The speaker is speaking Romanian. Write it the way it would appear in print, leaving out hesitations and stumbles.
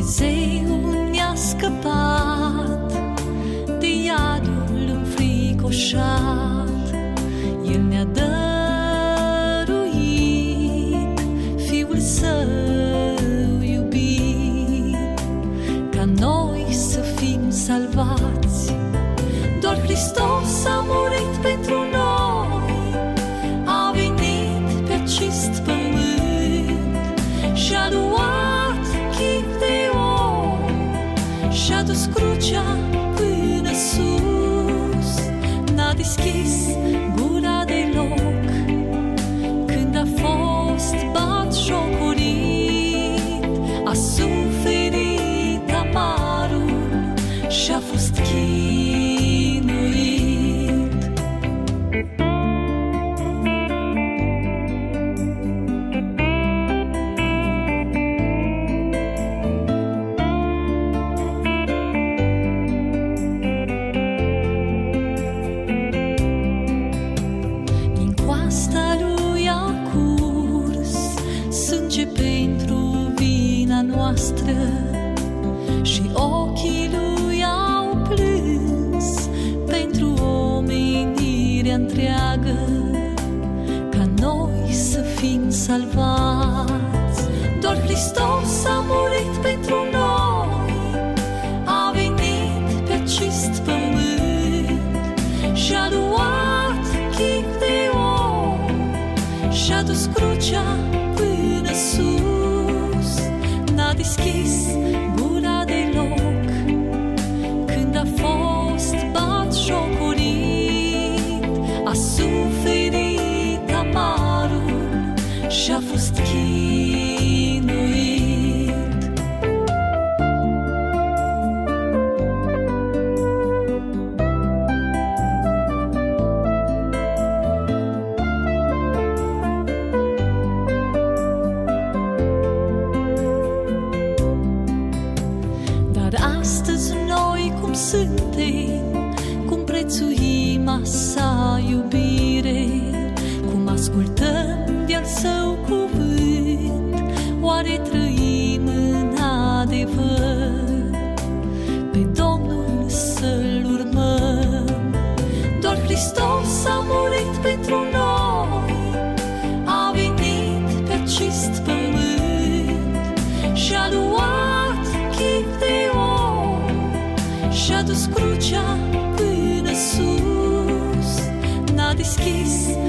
Dumnezeu ne-a scăpat de iadul înfricoșat. El ne-a dăruit Fiul Său iubit, ca noi să fim salvați. Doar Hristos a murit pentru noi, a venit pe acest pământ și-a luat chip de om și-a dus crucea până sus. N-a deschis gura deloc când a fost batjocorit, a suferit amarul și-a fost chinuit. Din coasta lui a curs sânge pentru vina noastră și ochii lui au plâns pentru omenirea întreagă, ca noi să fim salvați. Doar Hristos a murit pentru noi, a venit pe acest pământ și-a luat chip de om și-a dus crucea până sus. N-a deschis gura deloc când a fost batjocorit, a suferit amarul și-a fost chinuit. Dar astăzi noi cum suntem, cum prețuim a sa iubire, cum ascultăm de-al său cuvânt, oare trăim în adevăr? Pe Domnul să-L urmăm. Doar Hristos a murit pentru noi, a venit pe acest pământ și-a luat chip de om și-a dus crucea până sus. N-a deschis